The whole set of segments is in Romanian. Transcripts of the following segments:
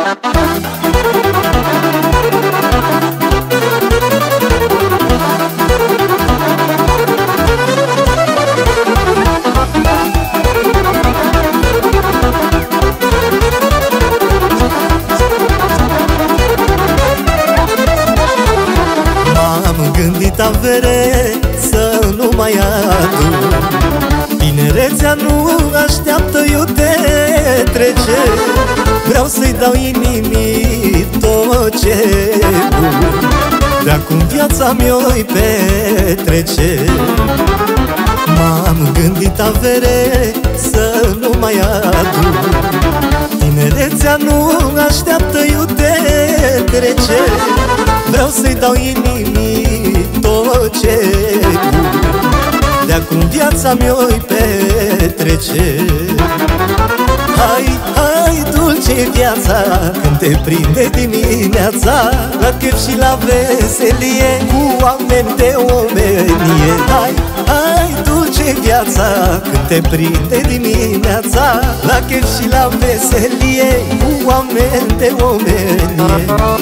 M-am gândit avere să nu mai aduc, tinerețea nu așteaptă, eu te trece. Vreau să-i dau inimii tot ce bun, de-acum viața mi-o-i petrece. M-am gândit avere să nu mai aduc, tinerețea nu așteaptă, eu te trece. Vreau să-i dau inimii tot ce bun, de-acum viața mi-o-i petrece. Hai, hai, dulce viața, când te prinde dimineața, la chef și la veselie, cu oameni de omenie. Hai, hai, dulce viața, când te prinde dimineața, la chef și la veselie, cu oameni de omenie.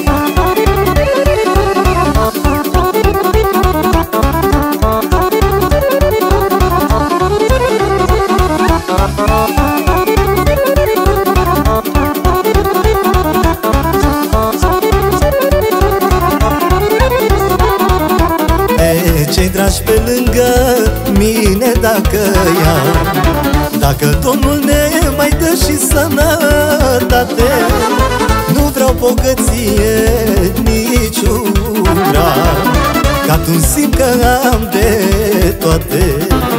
Cei dragi pe lângă mine dacă ia, dacă Domnul ne mai dă și sănătate, nu vreau bogăție nici ura, că atunci simt că am de toate.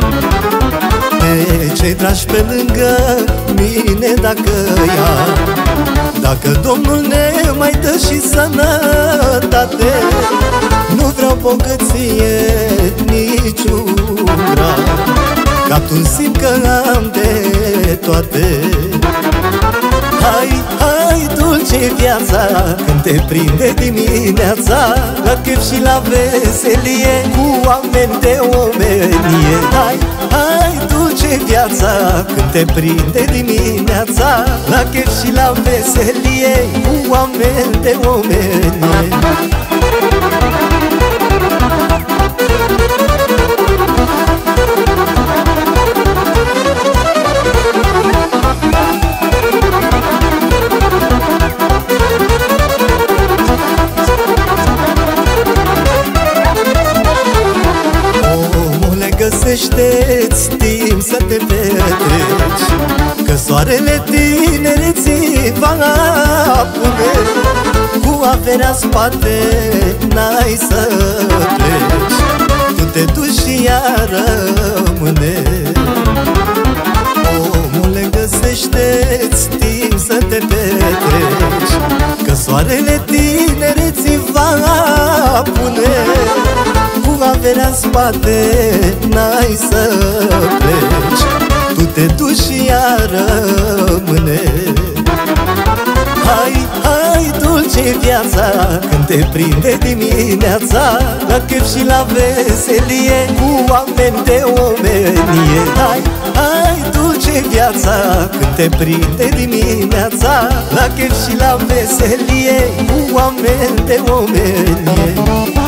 Pe cei dragi pe lângă mine dacă ia, dacă Domnul ne mai dă și sănătate, nu vreau bogăție nici ura, că atunci simt că am de toate. Hai, hai, dulce viața, când te prinde dimineața, la chef și la veselie, cu oameni de omenie. Hai, hai, dulce viața, când te prinde dimineața, la chef și la veselie, cu oameni de omenie. Găsește-ți timp să te petreci, că soarele tinereții va apune. Cu averea în spate n-ai să pleci, tu te duci și ea rămâne. Omule, găsește-ți timp să te petreci, că soarele tinereții va apune. Cu averea în spate n-ai să pleci, tu te duci și ea rămâne. Hai, hai, dulce viața, când te prinde dimineața, la chef și la veselie, cu oameni de omenie. Hai, hai, dulce viața, când te prinde dimineața, la chef și la veselie, cu oameni de omenie.